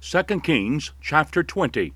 2 Kings chapter 20.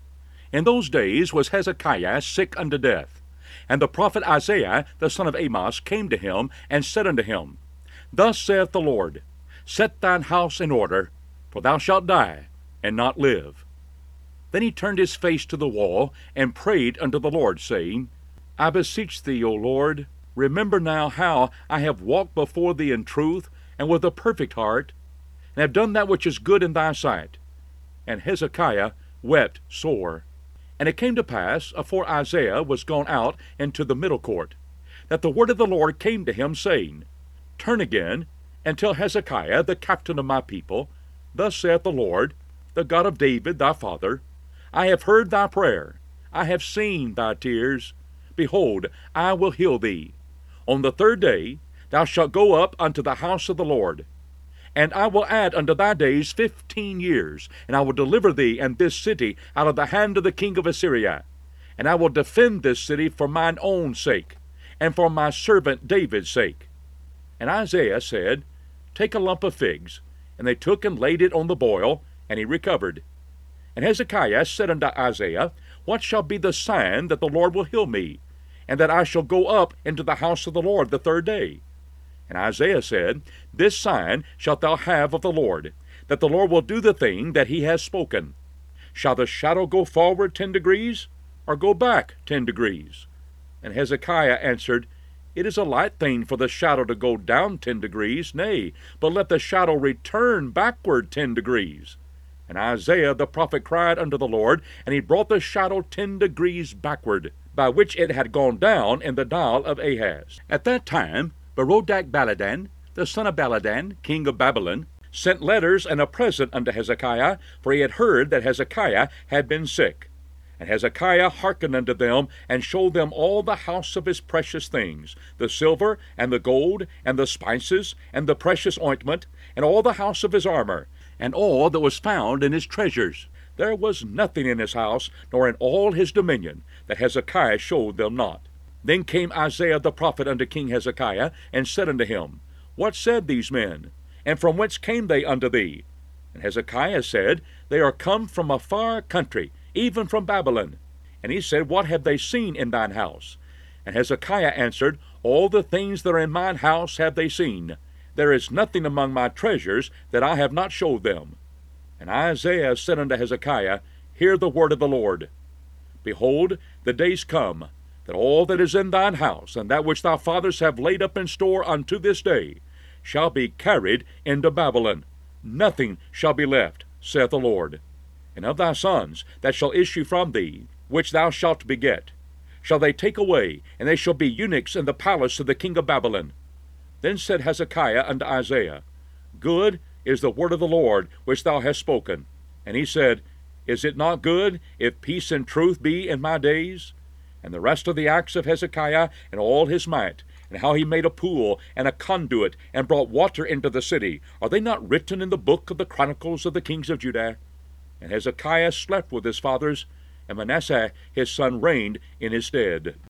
In those days was Hezekiah sick unto death. And the prophet Isaiah the son of Amoz came to him, and said unto him, Thus saith the Lord, Set thine house in order, for thou shalt die, and not live. Then he turned his face to the wall, and prayed unto the Lord, saying, I beseech thee, O Lord, remember now how I have walked before thee in truth, and with a perfect heart, and have done that which is good in thy sight. And Hezekiah wept sore. And it came to pass, afore Isaiah was gone out into the middle court, that the word of the Lord came to him, saying, Turn again, and tell Hezekiah, the captain of my people, Thus saith the Lord, the God of David thy father, I have heard thy prayer, I have seen thy tears. Behold, I will heal thee. On the third day thou shalt go up unto the house of the Lord. And I will add unto thy days 15 years, and I will deliver thee and this city out of the hand of the king of Assyria. And I will defend this city for mine own sake, and for my servant David's sake. And Isaiah said, Take a lump of figs. And they took and laid it on the boil, and he recovered. And Hezekiah said unto Isaiah, What shall be the sign that the Lord will heal me, and that I shall go up into the house of the Lord the third day? And Isaiah said, This sign shalt thou have of the Lord, that the Lord will do the thing that he has spoken. Shall the shadow go forward 10 degrees, or go back 10 degrees? And Hezekiah answered, It is a light thing for the shadow to go down 10 degrees, nay, but let the shadow return backward 10 degrees. And Isaiah the prophet cried unto the Lord, and he brought the shadow 10 degrees backward, by which it had gone down in the dial of Ahaz. At that time Berodach-baladan, the son of Baladan, king of Babylon, sent letters and a present unto Hezekiah, for he had heard that Hezekiah had been sick. And Hezekiah hearkened unto them, and showed them all the house of his precious things, the silver, and the gold, and the spices, and the precious ointment, and all the house of his armor, and all that was found in his treasures. There was nothing in his house, nor in all his dominion, that Hezekiah showed them not. Then came Isaiah the prophet unto King Hezekiah, and said unto him, What said these men? And from whence came they unto thee? And Hezekiah said, They are come from a far country, even from Babylon. And he said, What have they seen in thine house? And Hezekiah answered, All the things that are in mine house have they seen. There is nothing among my treasures that I have not showed them. And Isaiah said unto Hezekiah, Hear the word of the Lord. Behold, the days come, that all that is in thine house, and that which thy fathers have laid up in store unto this day, shall be carried into Babylon. Nothing shall be left, saith the Lord. And of thy sons that shall issue from thee, which thou shalt beget, shall they take away, and they shall be eunuchs in the palace of the king of Babylon. Then said Hezekiah unto Isaiah, Good is the word of the Lord which thou hast spoken. And he said, Is it not good, if peace and truth be in my days? And the rest of the acts of Hezekiah, and all his might, and how he made a pool and a conduit, and brought water into the city, are they not written in the book of the chronicles of the kings of Judah? And Hezekiah slept with his fathers, and Manasseh his son reigned in his stead.